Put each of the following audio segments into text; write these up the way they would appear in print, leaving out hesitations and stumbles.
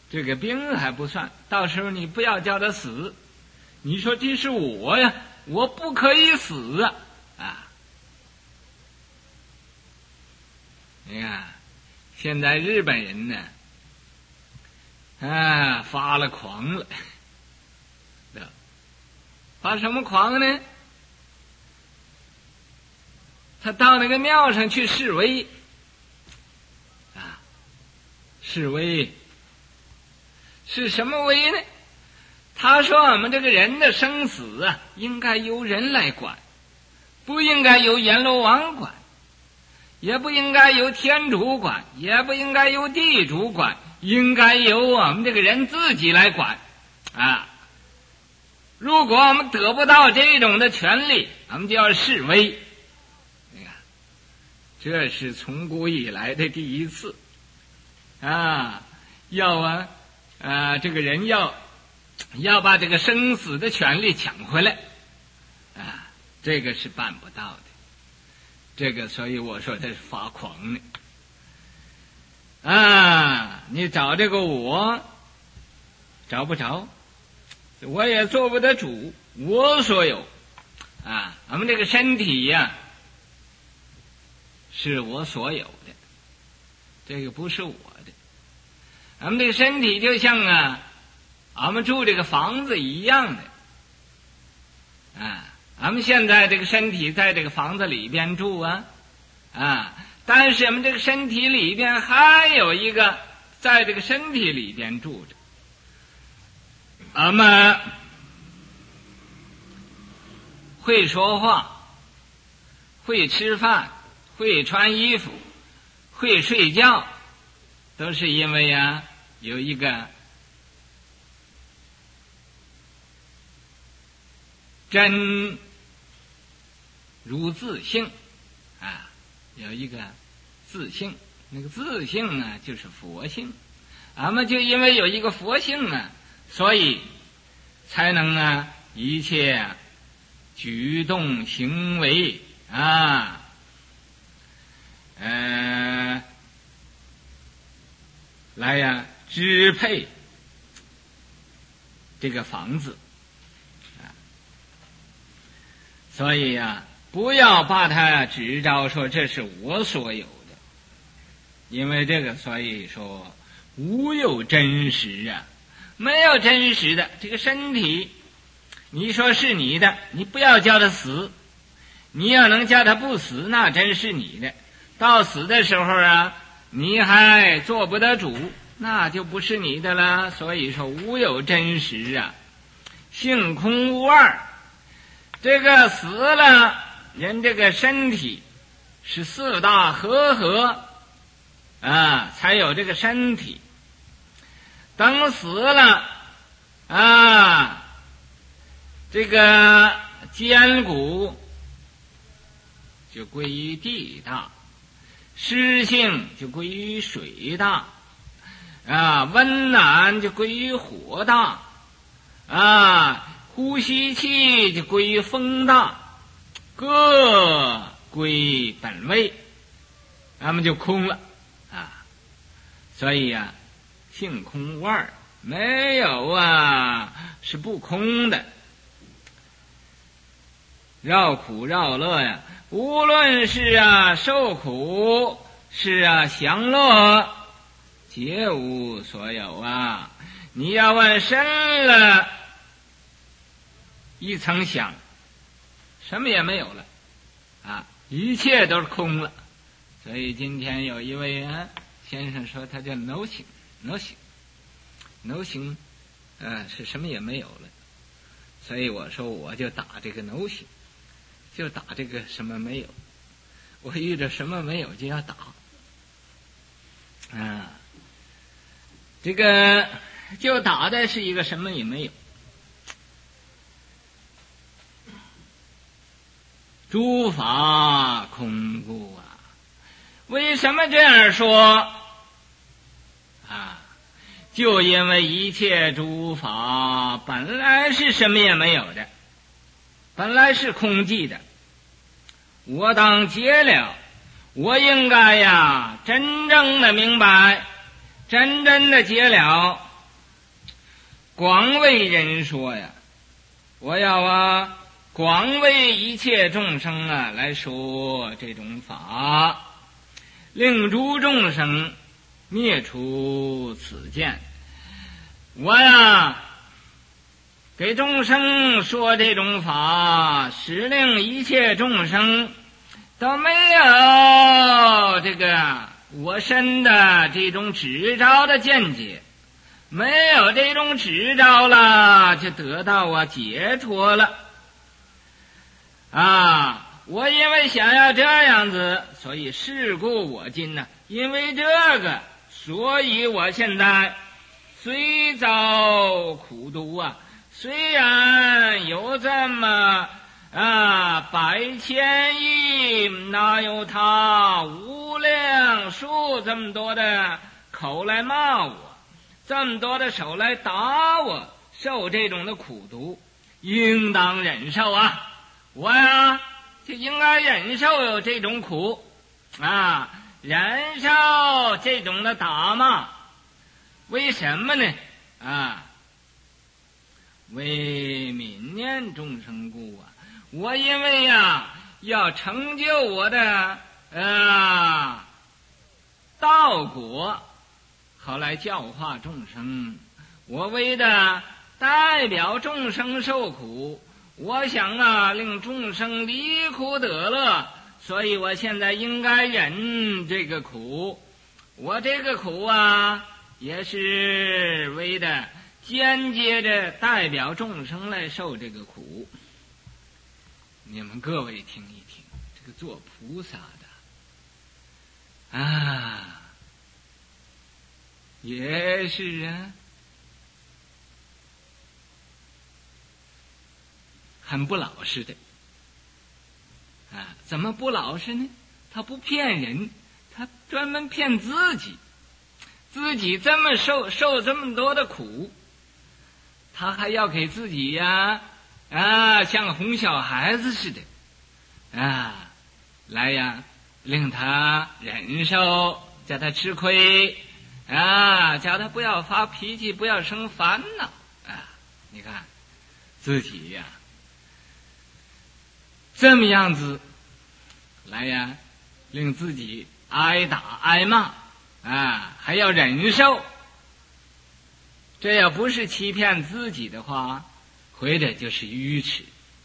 这个病还不算，到时候你不要叫他死，你说这是我呀，我不可以死啊！你看，现在日本人呢，发了狂了，发什么狂呢？他到那个庙上去示威，示威是什么威呢？他说我们这个人的生死啊，应该由人来管，不应该由阎罗王管，也不应该由天主管，也不应该由地主管，应该由我们这个人自己来管啊！如果我们得不到这种的权利，我们就要示威。你看，这是从古以来的第一次这个人要把这个生死的权利抢回来这个是办不到的。这个所以我说他是发狂呢你找这个我找不着，我也做不得主，我所有我们这个身体呀是我所有的，这个不是我的。我们这个身体就像我们住这个房子一样的我们现在这个身体在这个房子里边住但是我们这个身体里边还有一个在这个身体里边住着。我们会说话，会吃饭，会穿衣服，会睡觉，都是因为有一个真如自性有一个自性，那个自性呢就是佛性。俺们就因为有一个佛性所以才能一切举动行为来支配这个房子所以不要把它指着说这是我所有的，因为这个所以说无有真实没有真实的这个身体，你说是你的，你不要叫它死，你要能叫它不死，那真是你的。到死的时候你还做不得主，那就不是你的了。所以说无有真实性空无二。这个死了，人这个身体是四大和才有这个身体。等死了这个坚固就归于地大，湿性就归于水大温暖就归于火大呼吸气就归于风大，各归本位，那么就空了所以性空无二，没有是不空的。绕苦绕乐无论是受苦是享乐，皆无所有你要问深了一层想，什么也没有了一切都是空了。所以今天有一位先生说他叫 nothing 是什么也没有了。所以我说我就打这个 nothing， 就打这个什么没有，我遇着什么没有就要打这个就打的是一个什么也没有。诸法空故为什么这样说就因为一切诸法本来是什么也没有的，本来是空寂的。我当解了，我应该真正的明白，真正的解了广为人说呀，我要广为一切众生来说这种法，令诸众生灭除此见。我给众生说这种法，使令一切众生都没有这个我身的这种执着的见解，没有这种执着了，就得到解脱了。我因为想要这样子，所以是故我今因为这个，所以我现在虽遭苦毒虽然有这么百千亿，哪有他无量数这么多的口来骂我，这么多的手来打我，受这种的苦毒，应当忍受我就应该忍受这种苦忍受这种的打骂。为什么呢？为悯念众生故我因为要成就我的道果，好来教化众生，我为的代表众生受苦，我想令众生离苦得乐，所以我现在应该忍这个苦。我这个苦也是为的间接的代表众生来受这个苦。你们各位听一听，这个做菩萨的也是很不老实的怎么不老实呢？他不骗人，他专门骗自己，自己这么受这么多的苦，他还要给自己像哄小孩子似的来令他忍受，叫他吃亏叫他不要发脾气，不要生烦恼你看自己这么样子来令自己挨打挨骂还要忍受，这要不是欺骗自己的话，回的就是愚痴。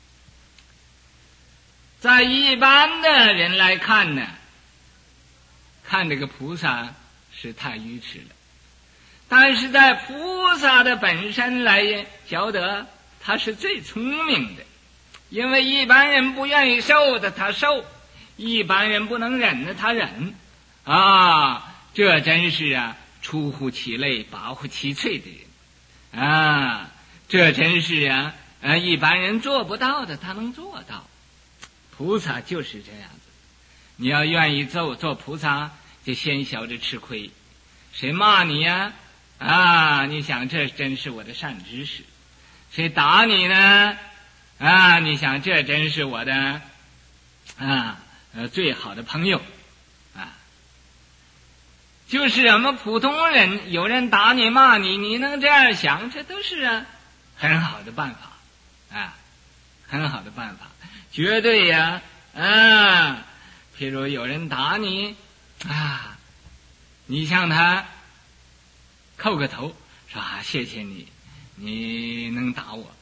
在一般的人来看呢，看这个菩萨是太愚痴了，但是在菩萨的本身来晓得，他是最聪明的。因为一般人不愿意受的他受，一般人不能忍的他忍这真是出乎其类拔乎其萃的人这真是一般人做不到的他能做到。菩萨就是这样子，你要愿意做菩萨，就先晓着吃亏。谁骂你你想这真是我的善知识。谁打你呢你想这真是我的最好的朋友就是我们普通人，有人打你骂你，你能这样想，这都是很好的办法很好的办法，绝对譬如有人打你你向他叩个头，说谢谢你能打我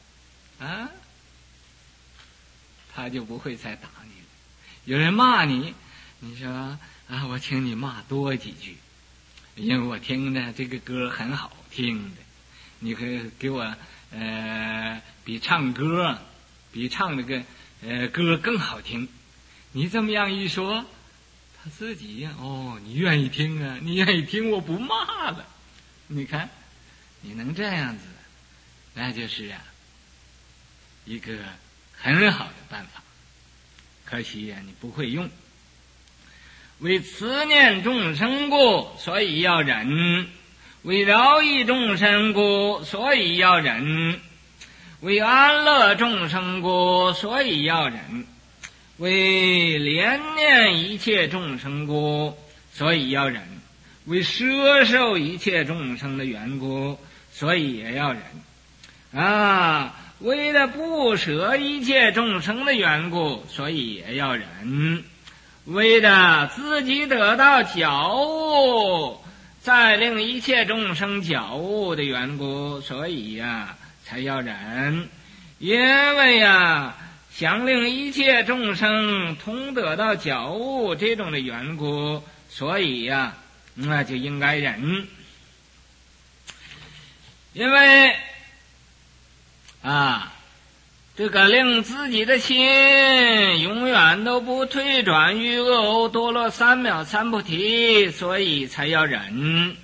他就不会再打你了。有人骂你，你说我请你骂多几句，因为我听的这个歌很好听的，你可以给我比唱歌比唱这个歌更好听。你这么样一说，他自己你愿意听你愿意听，我不骂了。你看你能这样子，那就是一个很好的办法，可惜你不会用。为慈念众生故，所以要忍；为饶益众生故，所以要忍；为安乐众生故，所以要忍；为怜念一切众生故，所以要忍；为摄受一切众生的缘故，所以也要忍； 为了不舍一切众生的缘故，所以也要忍；为了自己得到觉悟，再令一切众生觉悟的缘故，所以才要忍。因为想令一切众生同得到觉悟这种的缘故，所以那就应该忍。因为这个令自己的心永远都不退转于恶欧多罗三藐三菩提，所以才要忍。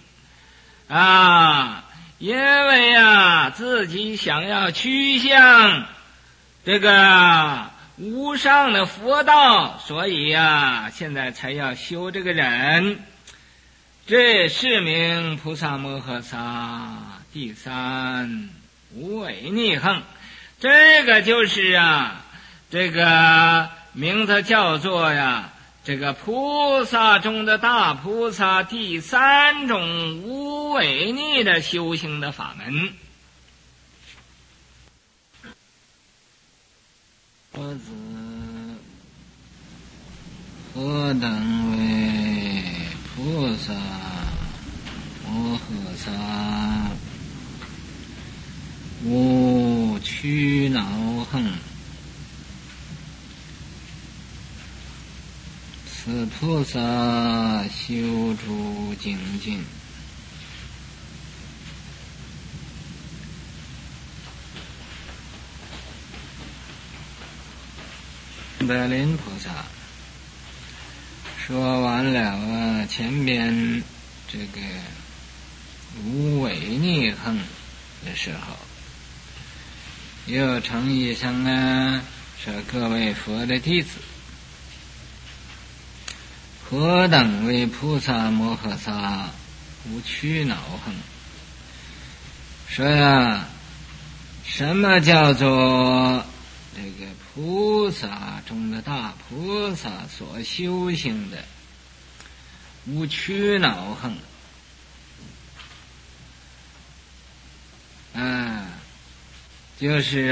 因为自己想要趋向这个无上的佛道，所以现在才要修这个忍。这是名菩萨摩诃萨第三无为逆横。这个就是这个名字叫做这个菩萨中的大菩萨第三种无为逆的修行的法门。佛子何等为菩萨摩诃萨无屈恼恨，此菩萨修诸精进，白林菩萨说完了前边这个无为逆横的时候，又称一声说各位佛的弟子，何等为菩萨摩诃萨无屈恼恨。说什么叫做这个菩萨中的大菩萨所修行的无屈恼恨。就是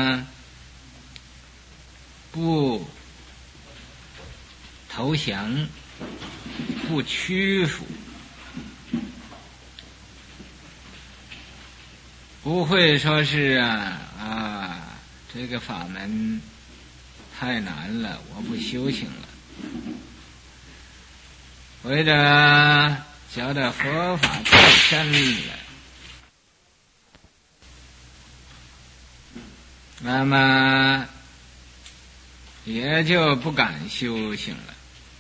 不投降，不屈服，不会说是这个法门太难了，我不修行了。为了觉得佛法太深了，那么也就不敢修行了。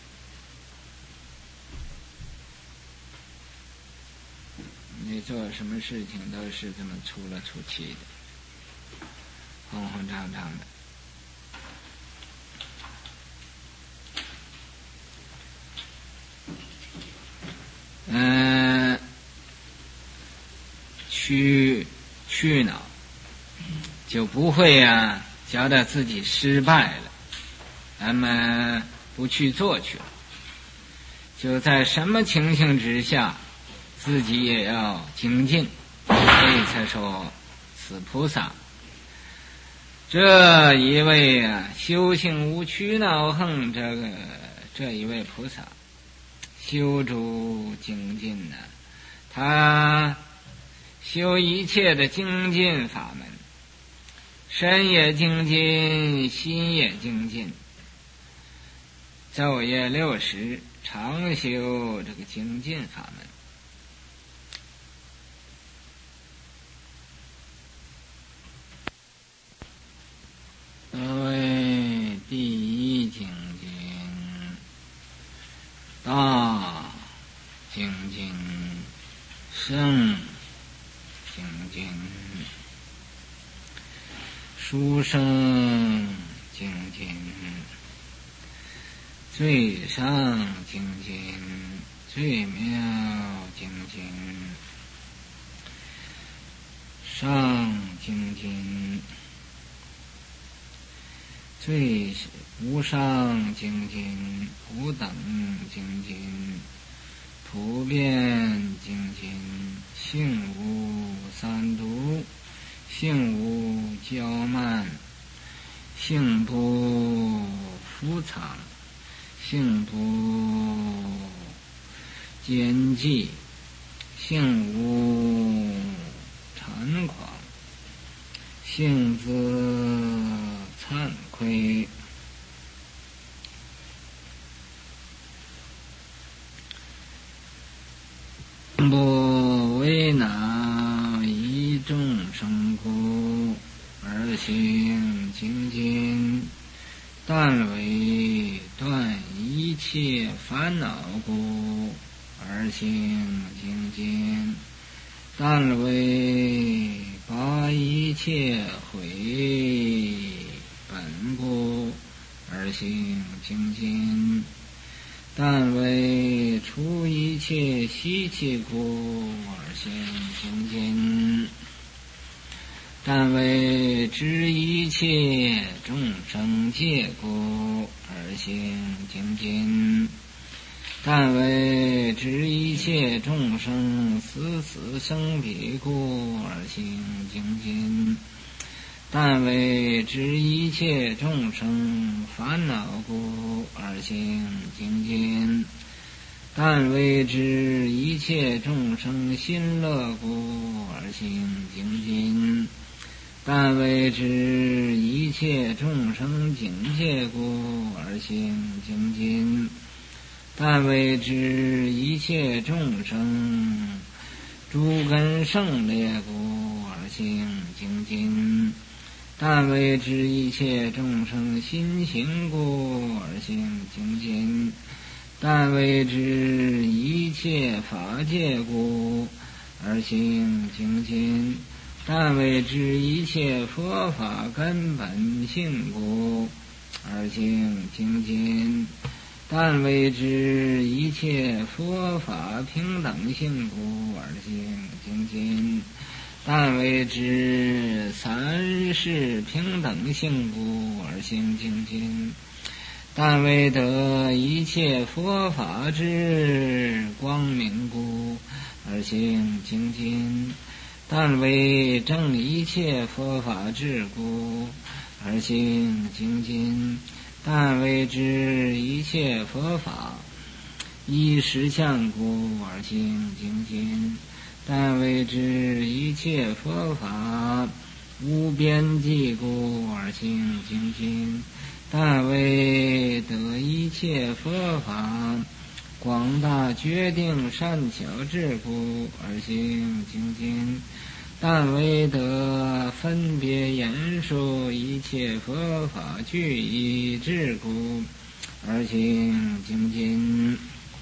你做什么事情都是这么粗了粗气的，慌慌张张的。去恼就不会觉得自己失败了，那么不去做去了。就在什么情形之下，自己也要精进，所以才说此菩萨这一位修行无屈恼恨这一位菩萨修诸精进他修一切的精进法门，身也精进，心也精进，昼夜60常修这个精进法门。所谓第一精进，大精进，圣精进，殊胜精进，最上精进，最妙精进，上精进，最无上精进，无等精进，普遍精进，性无三毒，性性无骄慢，性不浮藏，性不奸计，性无猖狂，性自惭愧，不为恼以众生故，而行精进；但为断一切烦恼故，而行精进；但为把一切毁本故，而行精进；但为除一切习气故，而行精进；但为知一切众生界故，而行精进；但为知一切众生死死生彼故，而行精进；但为知一切众生烦恼故，而行精进；但为知一切众生心乐故，而行精进；但为知一切众生境界故，而行精进；但为知一切众生诸根胜劣故，而行精进；但为知一切众生心行故，而行精进；但为知一切法界故，而行精进；但为知一切佛法根本性故，而行精进；但为知一切佛法平等性故，而行精进；但为知三世平等性故，而行精进；但为得一切佛法之光明故，而行精进；但为证一切佛法智故，而行精进；但为知一切佛法依实相故，而行精进；但为知一切佛法无边际故，而行精进；但为得一切佛法广大决定善巧智故，而行精进；但为得分别言说一切佛法具一智故，而行精进。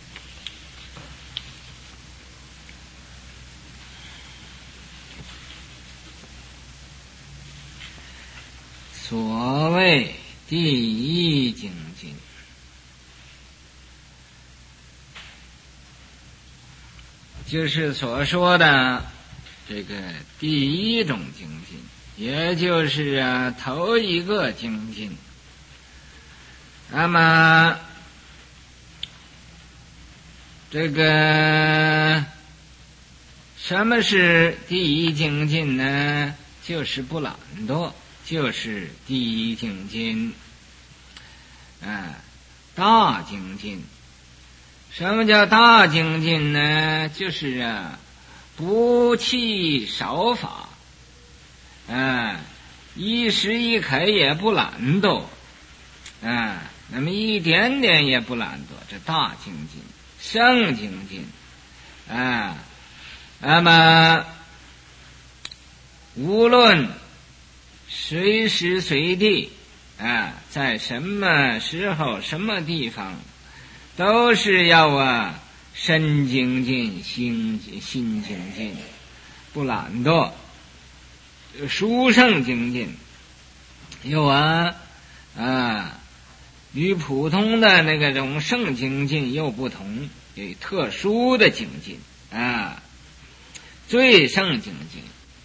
所谓第一精进，就是所说的这个第一种精进，也就是头一个精进。那么这个什么是第一精进呢？就是不懒惰，就是第一精进。大精进。什么叫大精进呢？就是不弃少法，一时一刻也不懒惰，那么一点点也不懒惰，这大精进，圣精进，那么无论随时随地，在什么时候什么地方，都是要身精进心精进，不懒惰。殊胜精进有与普通的那种圣精进又不同，有特殊的精进最圣精进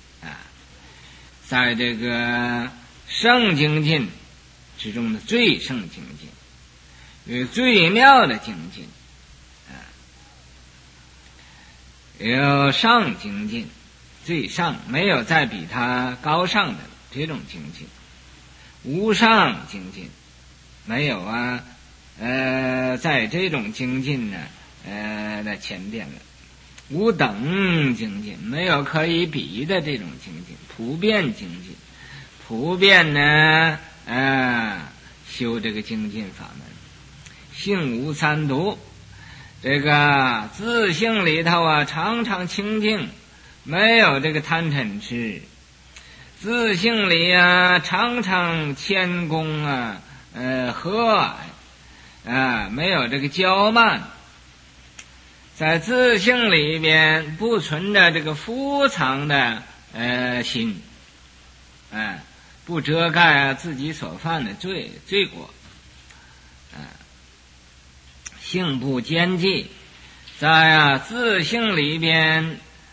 在这个圣精进之中的最圣精进，有最妙的精进有上精进， 最上，没有再比他高尚的这种精进。无上精进，没有啊，在这种精进呢，在前边了。无等精进，没有可以比的这种精进。普遍精进，普遍呢，修这个精进法门。性无三毒，这个自性里头啊，常常清净，没有这个贪嗔痴。自性里啊，常常谦恭啊，和蔼，没有这个骄慢。在自性里边不存着这个伏藏的心，不遮盖自己所犯的罪过，性不奸计，在自性里边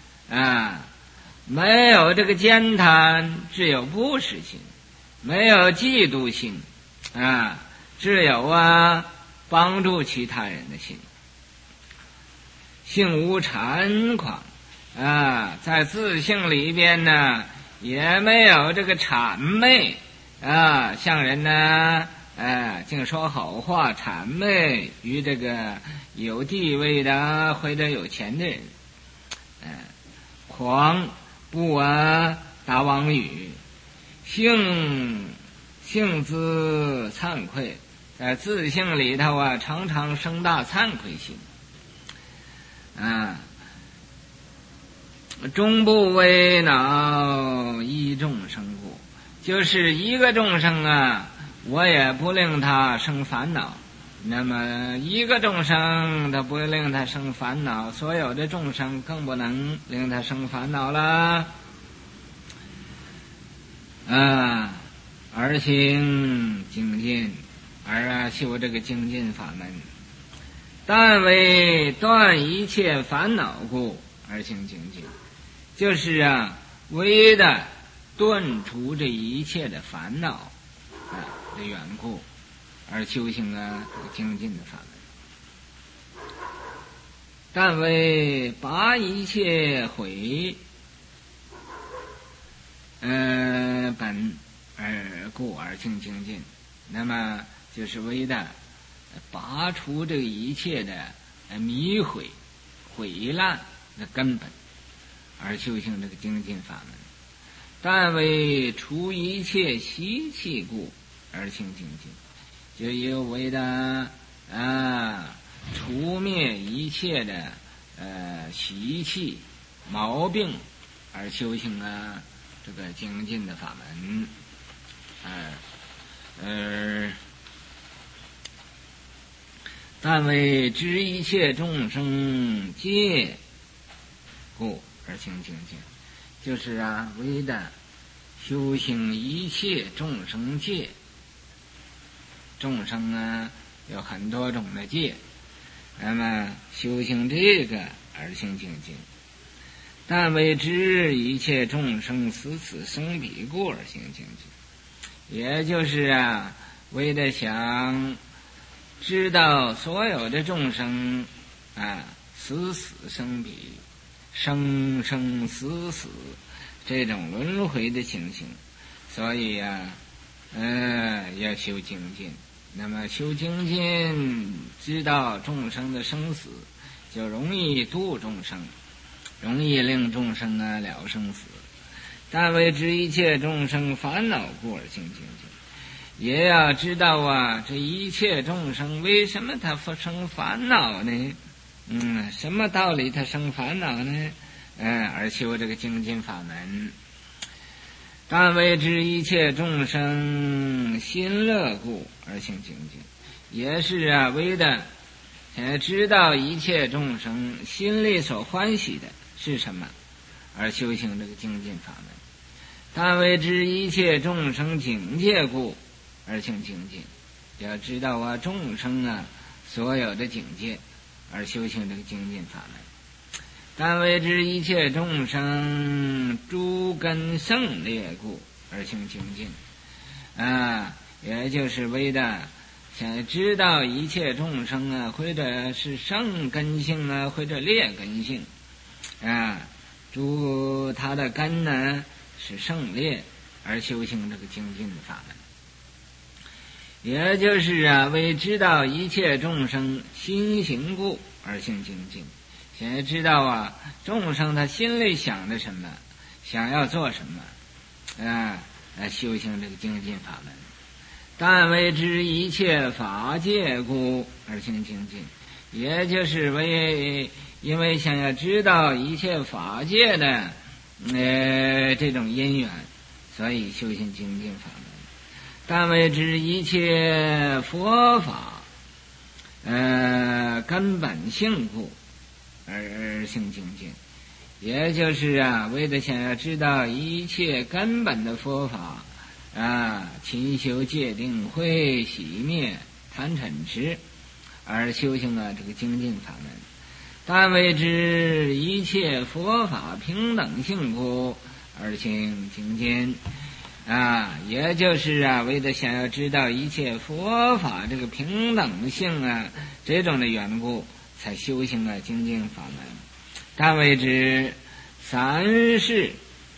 没有这个奸贪，只有布施心；没有嫉妒心，只有帮助其他人的心。性无谄狂，在自性里边呢，也没有这个谄媚，向人呢，净说好话，谄媚于这个有地位的或者有钱的人，狂不打妄语，性自惭愧，在自性里头常常生大惭愧心，终不为恼一众生故，就是一个众生我也不令他生烦恼。那么一个众生他不令他生烦恼，所有的众生更不能令他生烦恼了。而行精进，而修这个精进法门，但为断一切烦恼故而行精进，就是为的断除这一切的烦恼的缘故而修行这个精进的法门。但为拔一切毁本而故而行精进，那么就是为的拔除这一切的迷毁毁烂的根本而修行这个精进法门。但为除一切习气故而行精进，就有为的除灭一切的习气毛病而修行这个精进的法门。但为知一切众生戒故而行精进，就是为的修行一切众生戒。众生有很多种的戒，那么修行这个而行精进。但为知一切众生死此生彼故而行精进，也就是为了想知道所有的众生死死生彼，生生死死这种轮回的情形，所以要修精进。那么修精进，知道众生的生死，就容易度众生，容易令众生了生死。但为知一切众生烦恼故而行精进，也要知道这一切众生为什么他生烦恼呢？什么道理他生烦恼呢？而修这个精进法门。但为知一切众生心乐故而行精进，也是为的知道一切众生心里所欢喜的是什么而修行这个精进法门。但为知一切众生境界故而行精进，要知道众生所有的境界而修行这个精进法门。但为知一切众生诸根胜劣故而行精进，也就是为的想知道一切众生或者是胜根性或者劣根性， 他的根呢是胜劣，而修行这个精进法门。也就是为知道一切众生心行故而行精进。现在知道众生他心里想的什么，想要做什么，修行这个精进法门。但为知一切法界故而行精进，也就是因为想要知道一切法界的这种因缘，所以修行精进法门。但为知一切佛法根本性故而行精进，也就是为了想要知道一切根本的佛法勤修戒定慧洗灭贪嗔痴而修行这个精进法门。但为知一切佛法平等性故而行精进，也就是为了想要知道一切佛法这个平等性这种的缘故，才修行精进法门。但为知三世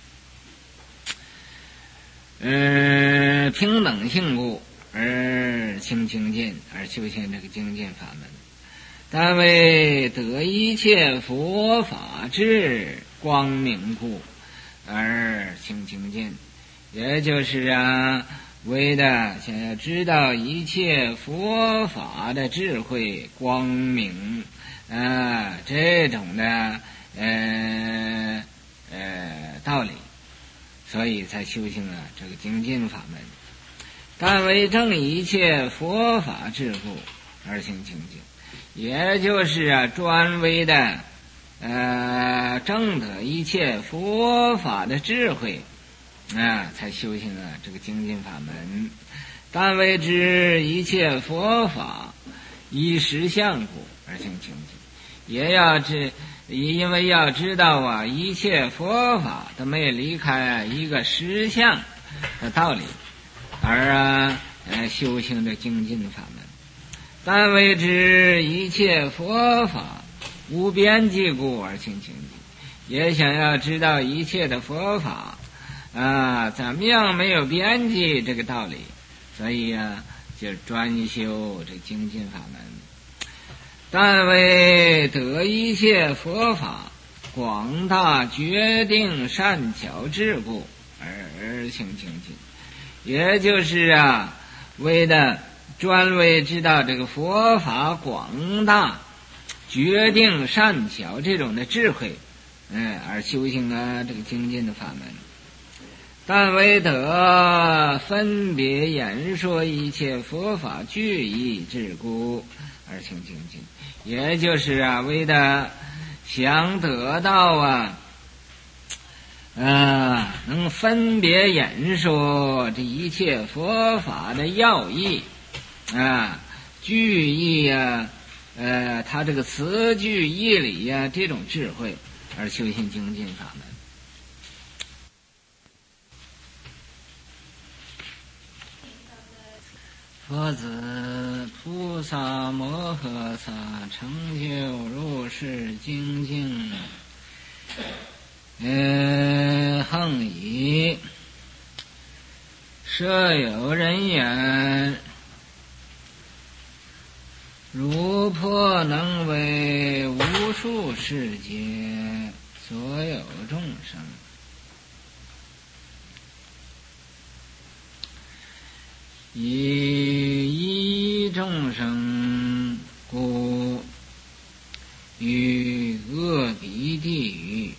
平等性故而行精进，而修行这个精进法门。但为得一切佛法之光明故而行精进，也就是为的想要知道一切佛法的智慧光明这种的道理，所以才修行这个精进法门。但为证一切佛法智故而行精进，也就是专为的证得一切佛法的智慧才修行这个精进法门。但为知一切佛法依实相故而行精进，也要因为要知道一切佛法都没有离开一个实相的道理，而修行这精进法门。但为知一切佛法无边际故而行精进，也想要知道一切的佛法怎么样没有边际这个道理，所以就专修这精进法门。但为得一切佛法广大决定善巧智故而行精进，也就是为的专为知道这个佛法广大决定善巧这种的智慧而修行这个精进的法门。但为得分别演说一切佛法具义智故而行精进，也就是为的想得到能分别演说这一切佛法的要义句义他这个词句义理这种智慧而修行精进法门。佛子菩萨摩诃萨成就如是精进恒以设有人言，如破能为无数世界所有众生，以一众生故于恶彼地狱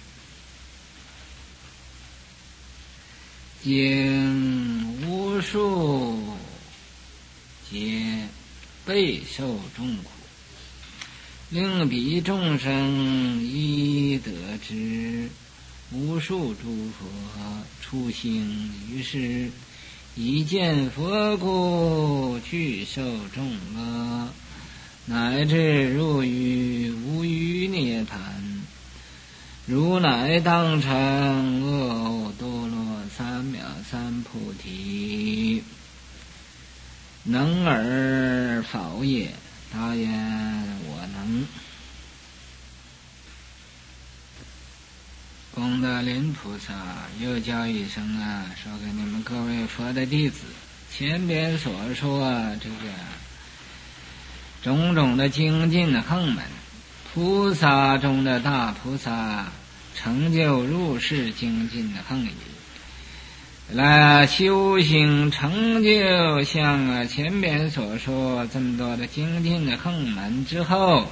经无数劫备受众苦，令彼众生亦得知无数诸佛出行于世，一见佛故具受众乐，乃至入于无余涅槃，如乃当成阿多罗三藐三菩提。能而否也？答言我能。 功德林菩萨又叫一声啊，说给你们各位佛的弟子，前边所说这个种种的精进横门，菩萨中的大菩萨，成就入世精进的横仪，来修行成就像前边所说这么多的精进的横门之后，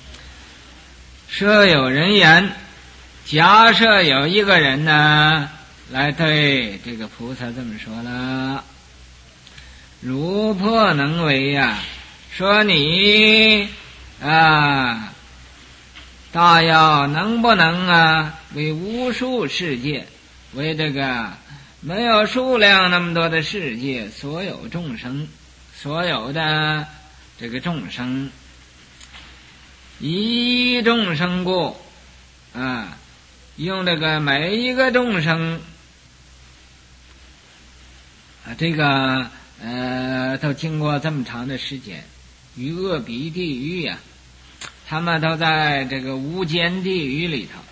设有人言，假设有一个人呢来对这个菩萨这么说了，如破能为呀，说你大要能不能为无数世界，为这个没有数量那么多的世界，所有众生，所有的这个众生，一众生过用这个每一个众生这个都经过这么长的时间，与恶比地狱呀，他们都在这个无间地狱里头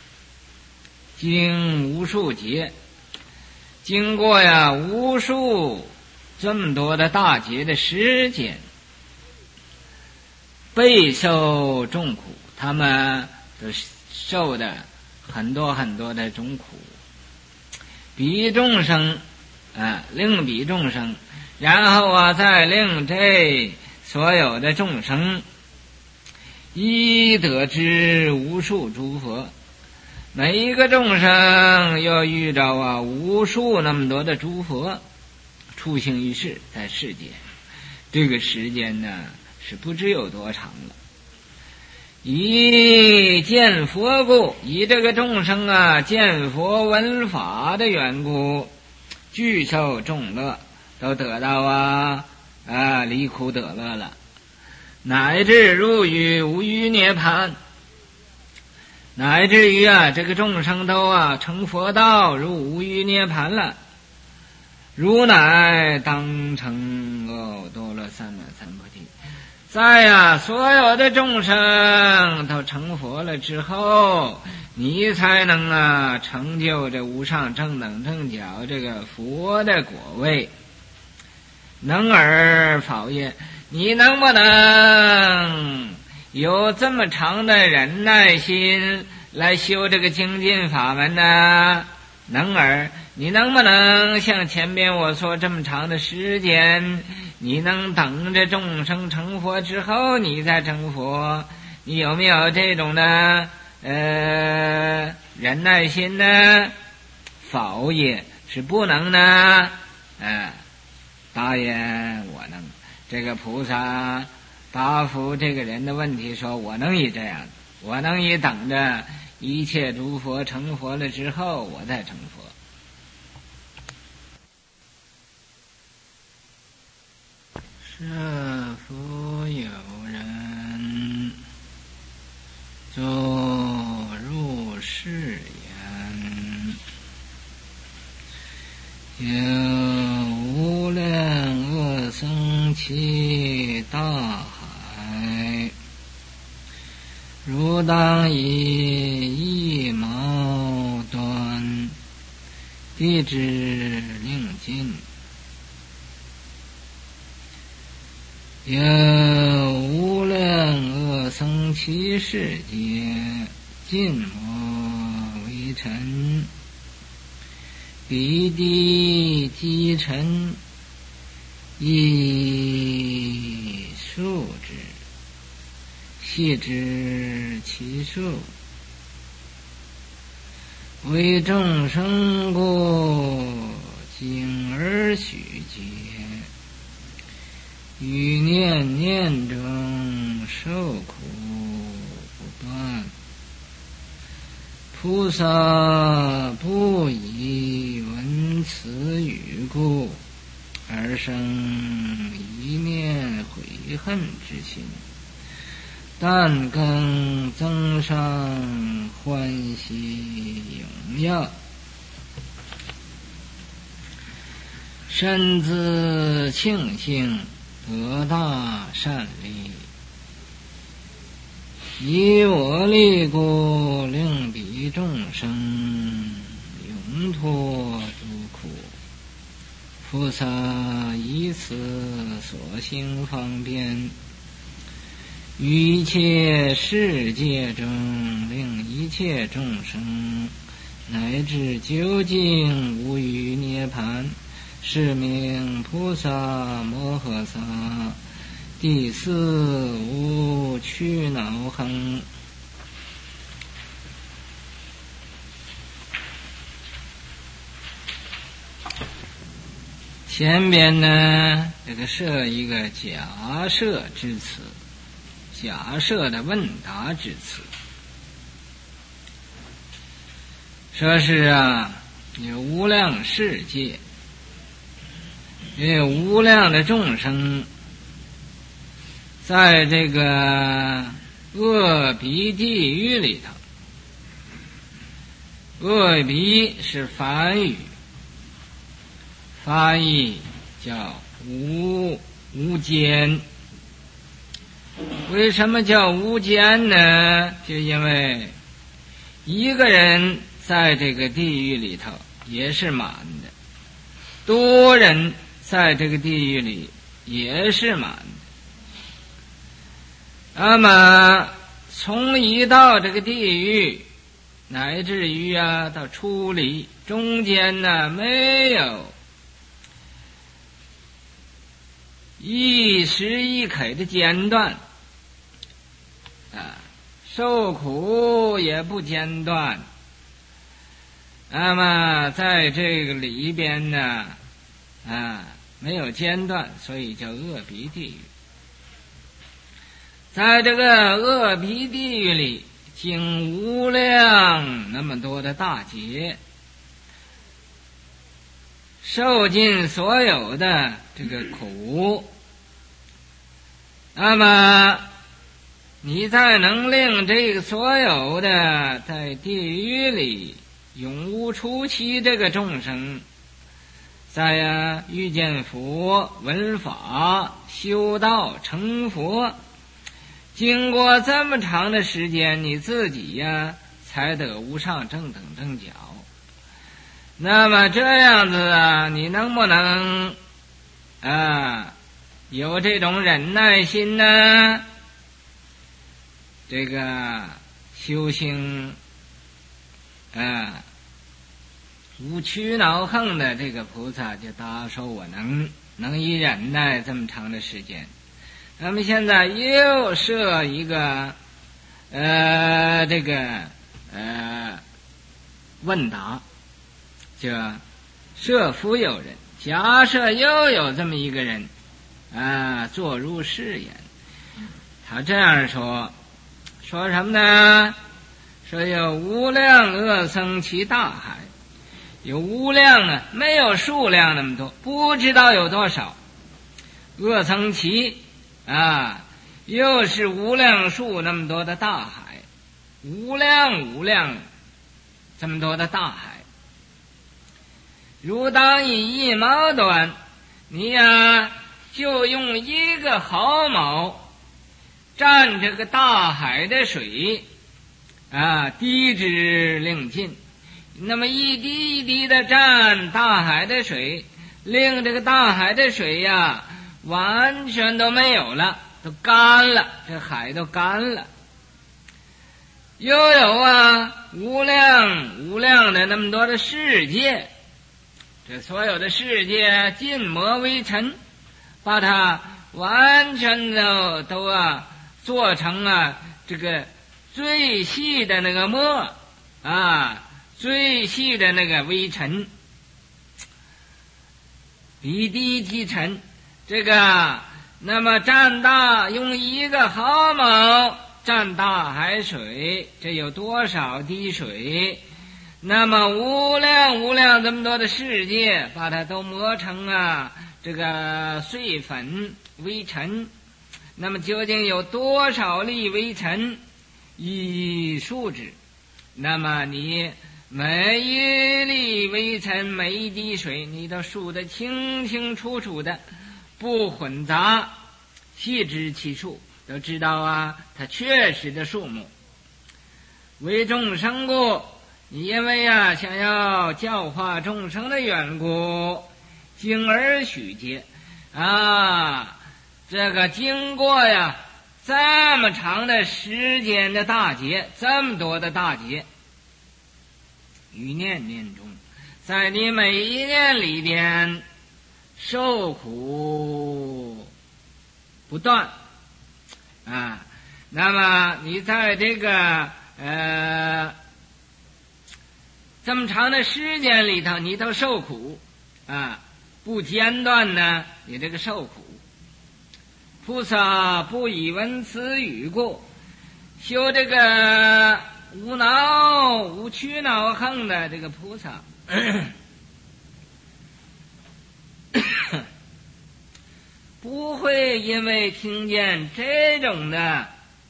经无数劫，经过无数这么多的大劫的时间，备受众苦，他们都受的很多很多的种苦，比众生另比众生，然后再令这所有的众生一得知无数诸佛，每一个众生又遇着无数那么多的诸佛出行于世，在世间这个时间呢是不知有多长了。以见佛故，以这个众生见佛闻法的缘故，具受众乐，都得到离苦得乐了，乃至入于无余涅盘，乃至于这个众生都成佛道，入无余涅盘了，如乃当成多罗三藐三菩提。在所有的众生都成佛了之后，你才能成就这无上正等正觉这个佛的果位，能而否也。你能不能有这么长的忍耐心来修这个精进法门呢？能而你能不能像前边我说这么长的时间，你能等着众生成佛之后你再成佛？你有没有这种的忍耐心呢？否也，是不能呢。答言我能。这个菩萨答复这个人的问题说，我能以这样，我能以等着一切诸佛成佛了之后我再成佛。是否有人作入世言，有无量恶僧其大海，如当以一毛端，地之令尽，有无量恶僧其世界，尽魔为尘，彼地积尘，以数之，系之其数，为众生故，经而许结，于念念中受苦不断。菩萨不以闻此语故而生一念悔恨之心，但更增上欢喜荣耀，身自庆幸得大善利，以我力故令彼众生菩萨以此所行方便，于一切世界中，令一切众生乃至究竟无余涅槃，是名菩萨摩诃萨。第四无屈恼恨。前边呢，这个设一个假设之词，假设的问答之词，说是有无量世界，也有无量的众生，在这个恶鼻地狱里头。恶鼻是梵语，翻译叫无间。为什么叫无间呢？就因为一个人在这个地狱里头也是满的，多人在这个地狱里也是满的。那么从一到这个地狱，乃至于到出离，中间呢没有一时一刻的间断，受苦也不间断。那么在这个里边呢，没有间断，所以叫恶鼻地狱。在这个恶鼻地狱里，经无量那么多的大劫，受尽所有的这个苦。那么你再能令这个所有的在地狱里永无出期这个众生，在遇见佛、闻法、修道、成佛，经过这么长的时间，你自己才得无上正等正觉。那么这样子你能不能有这种忍耐心呢？这个修行无屈恼恨的这个菩萨就答说我能以忍耐这么长的时间。那么现在又设一个问答，就设福有人，假设又有这么一个人作如是言。他这样说什么呢？说有无量恶僧其大海，有无量没有数量那么多，不知道有多少恶僧其又是无量数那么多的大海，无量这么多的大海。如当以一毛短，你就用一个毫毛蘸这个大海的水滴之令尽。那么一滴一滴的蘸大海的水，令这个大海的水完全都没有了，都干了，这海都干了。又有无量的那么多的世界，这所有的世界尽磨为尘，把它完全都做成这个最细的那个沫最细的那个微尘，比滴即尘。这个那么用一个毫毛蘸大海水，这有多少滴水？那么无量这么多的世界，把它都磨成这个碎粉微尘。那么究竟有多少粒微尘以数之？那么你每一粒微尘，每一滴水，你都数得清清楚楚的，不混杂，细知其数，都知道它确实的数目。为众生故，你因为想要教化众生的缘故， 经而许劫啊，这个经过呀这么长的时间的大劫，这么多的大劫，于念念中，在你每一念里边受苦不断啊。那么你在这个这么长的时间里头，你都受苦啊，不间断呢，你这个受苦。菩萨不以闻此语故，修这个无恼无屈恼恨的这个菩萨不会因为听见这种的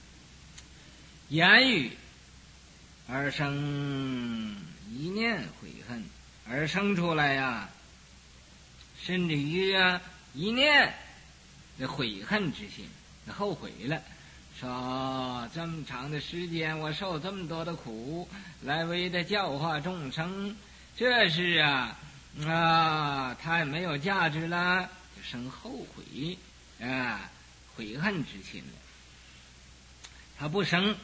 言语而生一念悔恨，而生出来呀，甚至于一念的悔恨之心，后悔了，说这么长的时间我受这么多的苦来为的教化众生，这是太没有价值了，就生后悔悔恨之心了。他不生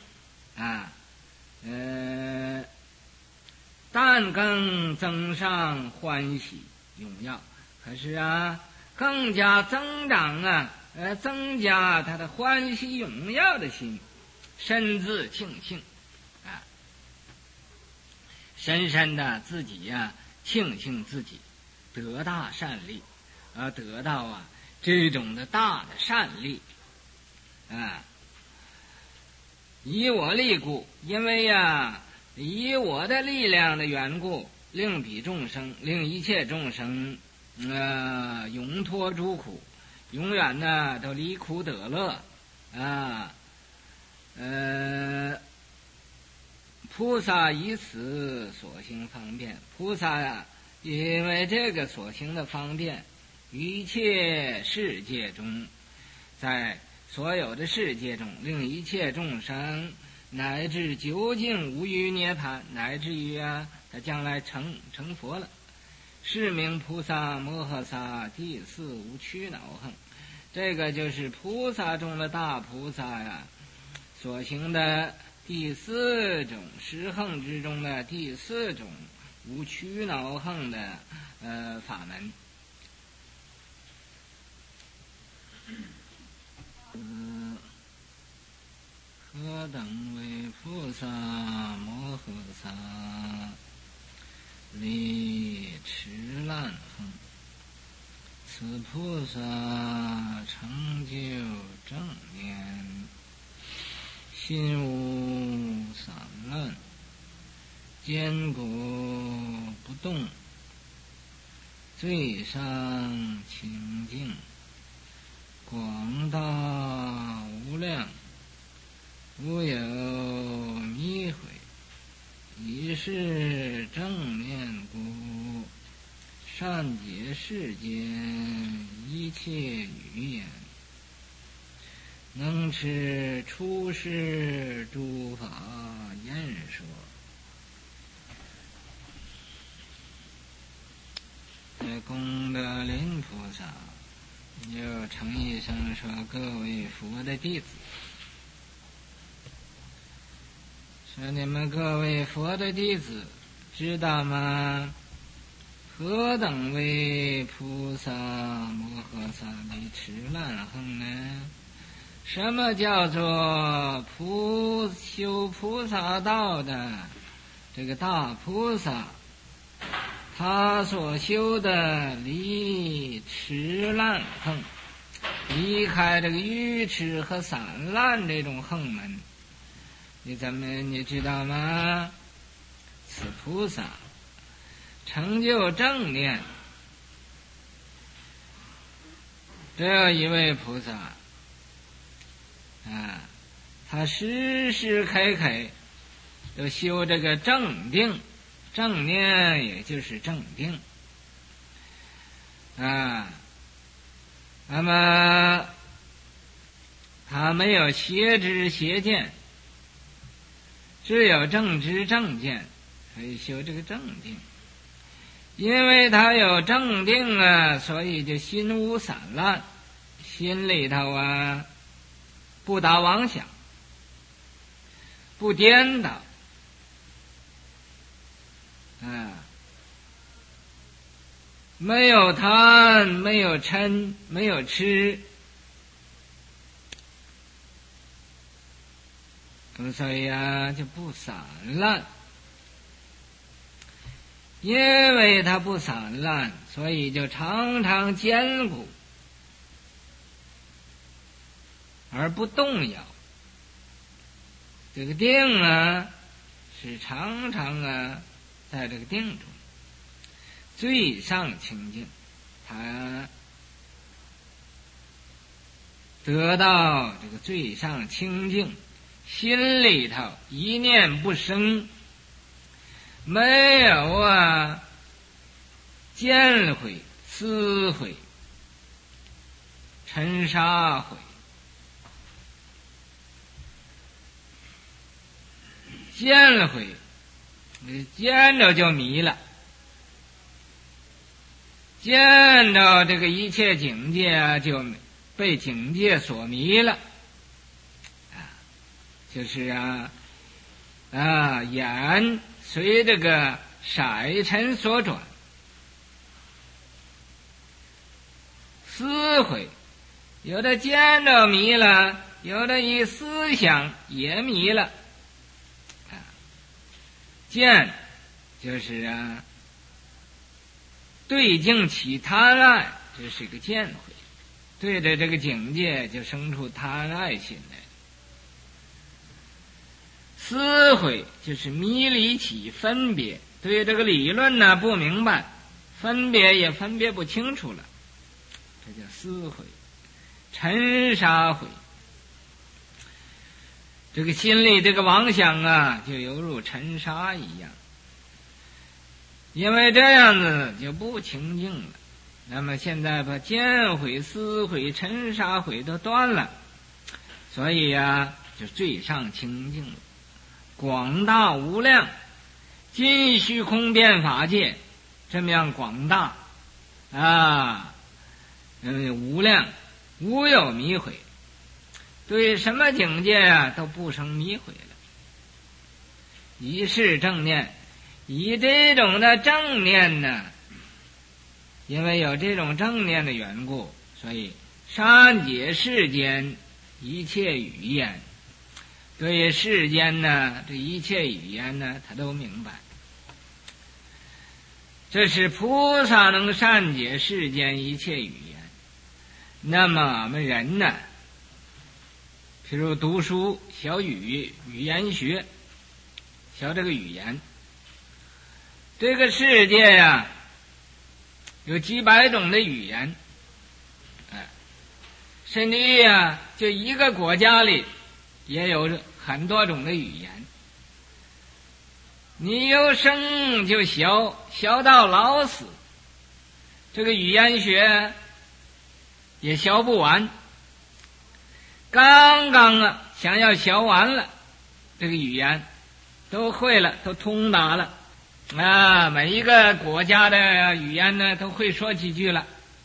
但更增上欢喜荣耀，可是更加增长增加他的欢喜荣耀的心，深自庆幸深深的自己庆幸自己得大善利得到这种的大的善利以我力故，因为以我的力量的缘故，令彼众生，令一切众生永脱诸苦，永远都离苦得乐菩萨以此所行方便，菩萨因为这个所行的方便，一切世界中，在所有的世界中，令一切众生乃至究竟无余涅槃，乃至于他将来成佛了，是名菩萨摩诃萨第四无屈恼恨。这个就是菩萨中的大菩萨所行的第四种十横之中的第四种无屈恼恨的法门。何等为菩萨摩诃萨离痴烂恨？此菩萨成就正念，心无散乱，坚固不动，最上清净，广大无量，无有迷悔，以是正念故，善解世间一切语言，能持出世诸法言说。功德林菩萨又称一声说：各位佛的弟子，说你们各位佛的弟子知道吗？何等为菩萨摩诃萨离痴烂恨呢？什么叫做修菩萨道的这个大菩萨，他所修的离痴烂恨，离开这个愚痴和散乱这种恨门，你知道吗？此菩萨成就正念，这一位菩萨他时时刻刻都修这个正定，正念也就是正定那么他没有邪知邪见，只有正知正见，所以修这个正定。 因为他有正定啊，所以就心无散乱，心里头啊不打妄想，不颠倒，没有贪，没有嗔，没有痴，所以啊就不散乱。因为它不散乱，所以就常常坚固而不动摇。这个定啊是常常啊在这个定中最上清净，它得到这个最上清净，心里头一念不生，没有啊见悔、思悔、嗔杀悔。见悔，见着就迷了，见着这个一切境界啊，就被境界所迷了，就是眼随这个色尘所转，思悔，有的见着迷了，有的以思想也迷了。见就是对境起贪爱，这是一个见悔，对着这个境界就生出贪爱心来。思悔就是迷离起分别，对这个理论呢不明白，分别也分别不清楚了，这叫思悔。嗔杀悔，这个心里这个妄想啊，就犹如尘沙一样，因为这样子就不清净了。那么现在把见悔、思悔、尘沙悔都断了，所以就最上清净了。广大无量，尽虚空遍法界，这么样广大无量，无有迷悔。对什么境界都不生迷悔了，一是正念。以这种的正念呢，因为有这种正念的缘故，所以善解世间一切语言，对世间呢这一切语言呢他都明白。这是菩萨能善解世间一切语言。那么我们人呢，譬如读书学语言学，学这个语言，这个世界有几百种的语言，甚至就一个国家里也有很多种的语言。你由生就学到老死，这个语言学也学不完。刚刚想要学完了，这个语言都会了，都通达了每一个国家的语言呢都会说几句了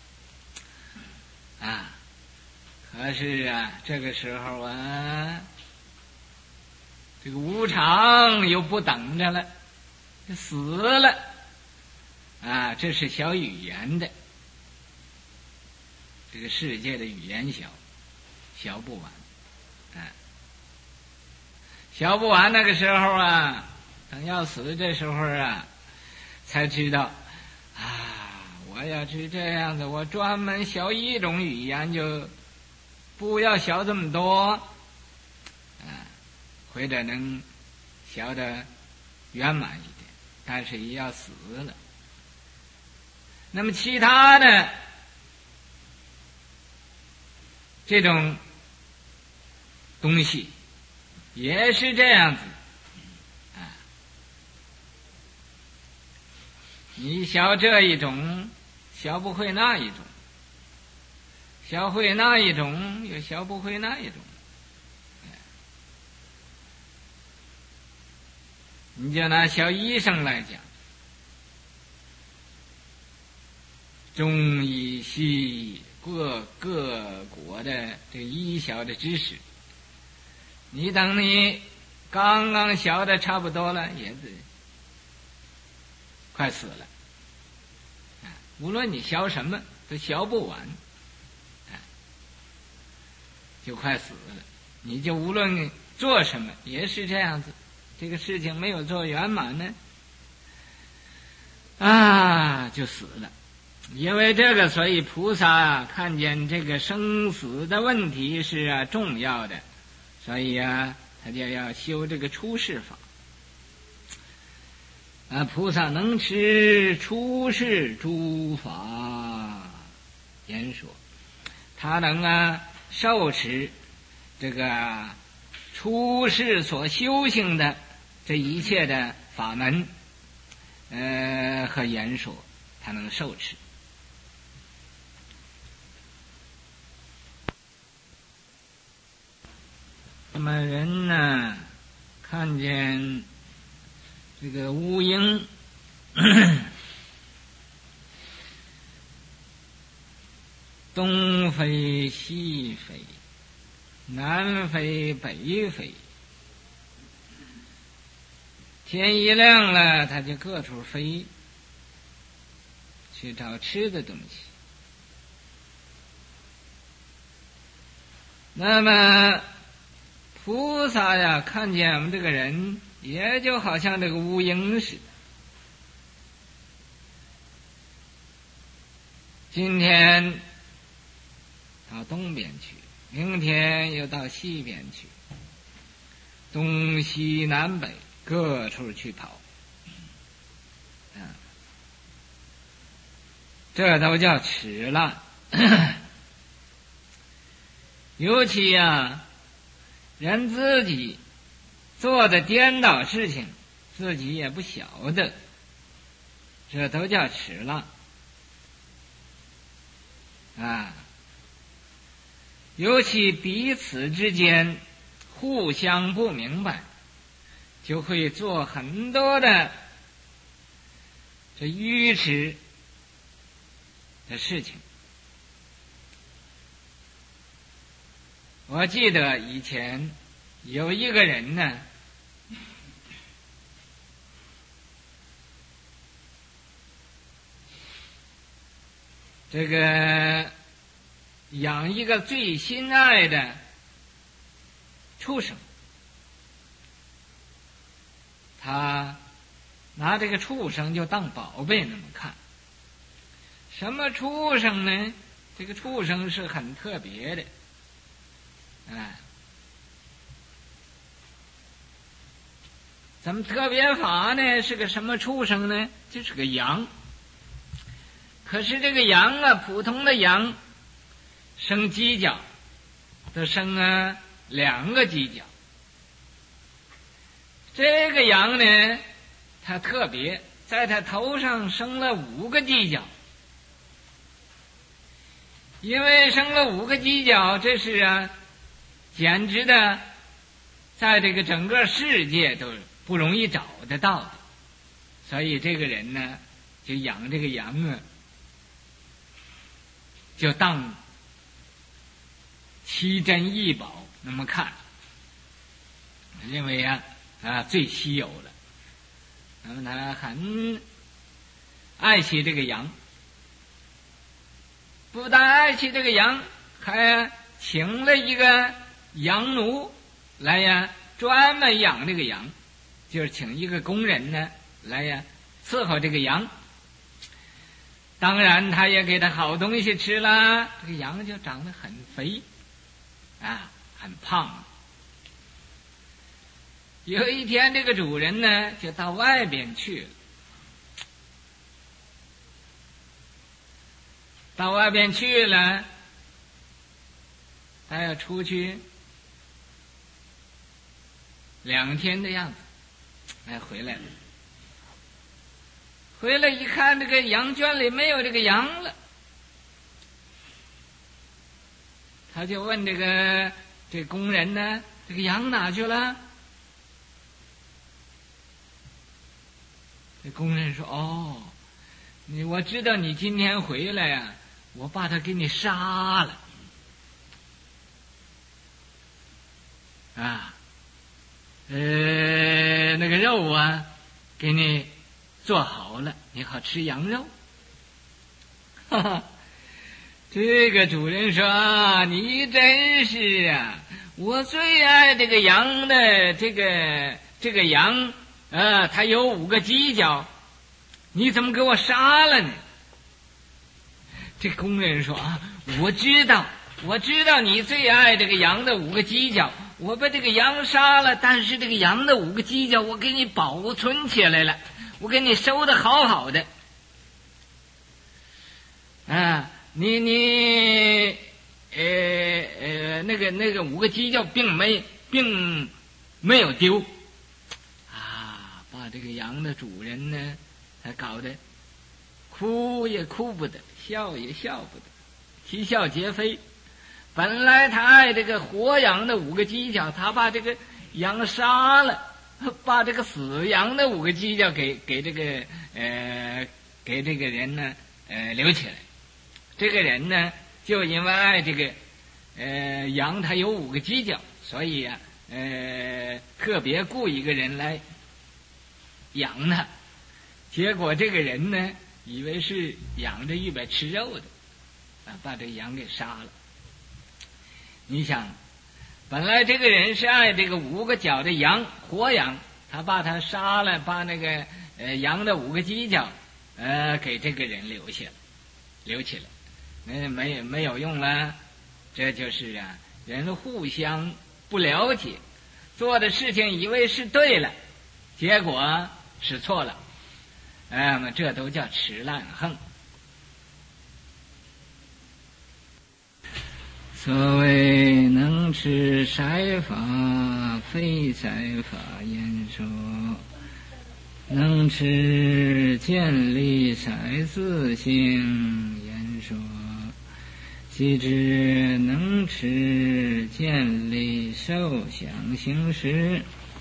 可是这个时候这个无常又不等着了，死了这是学语言的，这个世界的语言学不完学不完。那个时候等要死这时候才知道我要是这样子，我专门学一种语言就不要学这么多或者能学得圆满一点，但是也要死了。那么其他的这种东西也是这样子你学这一种学不会那一种，学会那一种又学不会那一种。你就拿小医生来讲， 中医西各国的这个医学的知识，你等你刚刚学的差不多了，也得快死了。无论你学什么都学不完，就快死了。你就无论做什么也是这样子，这个事情没有做圆满呢，就死了。因为这个，所以菩萨看见这个生死的问题是重要的，所以他就要修这个出世法。菩萨能持出世诸法言说，他能受持这个出世所修行的这一切的法门和言说，他能受持。那么人呢，看见这个乌鹰东飞西飞，南飞北飞，天一亮了它就各处飞，去找吃的东西。那么菩萨呀，看见我们这个人也就好像这个乌鹰似的，今天到东边去，明天又到西边去，东西南北各处去跑，这都叫痴烂。尤其人自己做的颠倒事情，自己也不晓得，这都叫痴烂。尤其彼此之间互相不明白，就会做很多的这愚痴的事情。我记得以前有一个人呢，这个养一个最心爱的畜生，他拿这个畜生就当宝贝那么看。什么畜生呢？这个畜生是很特别的，怎么特别法呢？是个什么畜生呢？就是个羊。可是这个羊普通的羊生犄角都生2个犄角，这个羊呢，它特别，在它头上生了5个犄角。因为生了5个犄角，这是简直的，在这个整个世界都不容易找得到的，所以这个人呢，就养这个羊就当奇珍异宝那么看，认为最稀有了。那么他很爱惜这个羊，不但爱惜这个羊，还请了一个羊奴来专门养这个羊，就是请一个工人呢来伺候这个羊。当然他也给他好东西吃了，这个羊就长得很肥很胖。有一天这个主人呢就到外边去了，他要出去2天的样子，回来了。回来一看，这个羊圈里没有这个羊了，他就问这工人呢，这个羊哪去了？这工人说： 我知道你今天回来呀，我把他给你杀了啊，那个肉啊，给你做好了，你好吃羊肉。哈哈，这个主人说啊，你真是啊，我最爱这个羊的这个羊它有5个犄角，你怎么给我杀了呢？这工人说啊，我知道你最爱这个羊的5个犄角，我把这个羊杀了，但是这个羊的5个犄角我给你保存起来了，我给你收得好好的啊，你那个5个犄角并没有丢啊，把这个羊的主人呢他搞得哭也哭不得，笑也笑不得，啼笑皆非。本来他爱这个活羊的5个犄角，他把这个羊杀了，把这个死羊的5个犄角给这个人呢留起来。这个人呢就因为爱这个羊它有5个犄角，所以啊特别雇一个人来养它。结果这个人呢以为是养着预备吃肉的把这个羊给杀了。你想，本来这个人是爱这个5个角的羊，活羊，他把他杀了，把那个羊的5个犄角给这个人留起来，没有用了。这就是啊，人互相不了解，做的事情以为是对了，结果是错了，这都叫痴烂横。所谓能持筛法，非筛法言说；能持见立筛自性言说。即知能持见立受想行识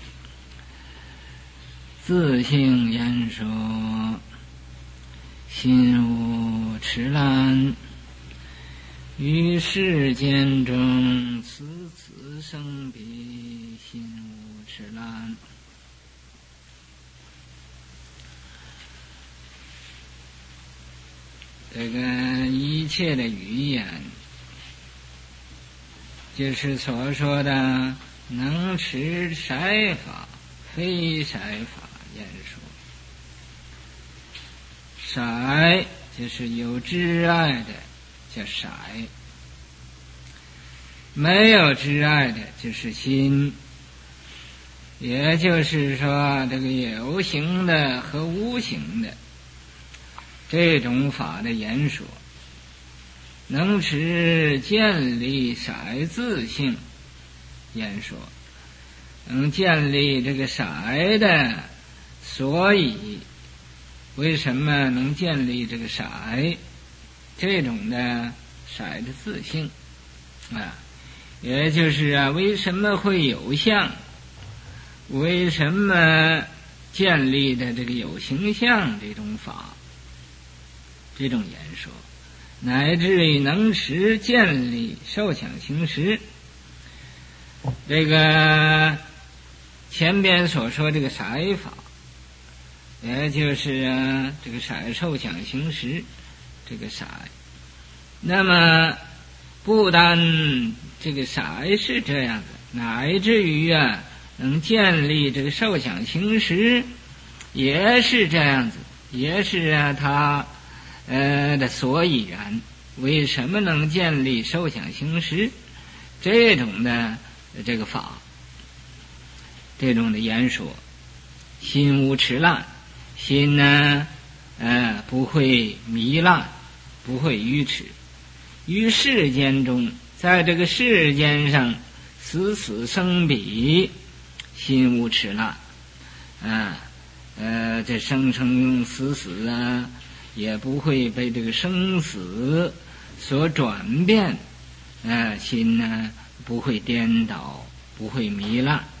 自性言说。心无痴烂，于世间中此生彼，心无痴烂。这个一切的语言，就是所说的能持筛法，非筛法言说。筛就是有挚爱的叫筛，没有挚爱的就是心。也就是说，这个有形的和无形的这种法的言说，能持建立筛自性言说，能建立这个筛的所以，为什么能建立这个筛这种的筛的自性啊？也就是啊，为什么会有相？为什么建立的这个有形象这种法？这种言说，乃至于能持建立受想行识，这个前边所说这个筛法，也就是这个筛受想行识这个筛。那么不但这个筛是这样的，乃至于能建立这个受想行识也是这样子，也是他的所以然。为什么能建立受想行识这种的这个法，这种的言说？心无痴烂，心呢不会糜烂，不会愚痴。于世间中，在这个世间上死死生彼，心无痴烂这生生死死也不会被这个生死所转变，心呢不会颠倒，不会糜烂。